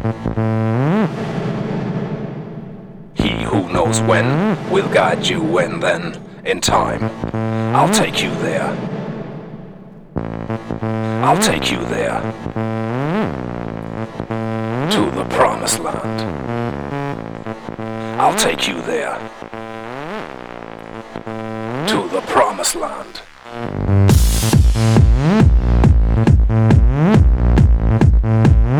He who knows when will guide you when then, in time. I'll take you there. I'll take you there. To the promised land. I'll take you there. To the promised land.